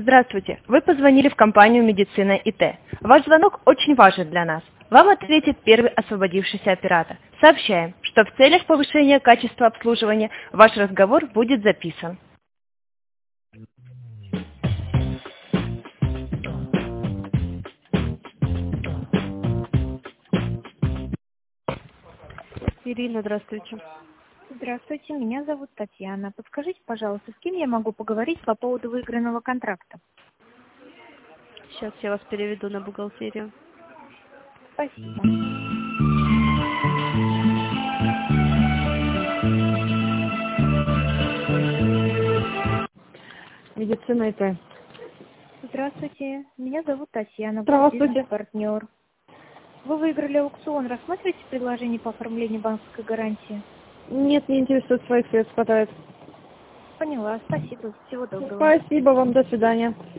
Здравствуйте. Вы позвонили в компанию «Медицина ИТ». Ваш звонок очень важен для нас. Вам ответит первый освободившийся оператор. Сообщаем, что в целях повышения качества обслуживания ваш разговор будет записан. Ирина, здравствуйте. Здравствуйте, меня зовут Татьяна. Подскажите, пожалуйста, с кем я могу поговорить по поводу выигранного контракта? Сейчас я вас переведу на бухгалтерию. Спасибо. Медицина ИТ. Здравствуйте, меня зовут Татьяна. Здравствуйте. Партнер. Вы выиграли аукцион. Рассматриваете предложение по оформлению банковской гарантии? Нет, не интересует, своих средств хватает. Поняла. Спасибо. Всего доброго. Спасибо вам, до свидания.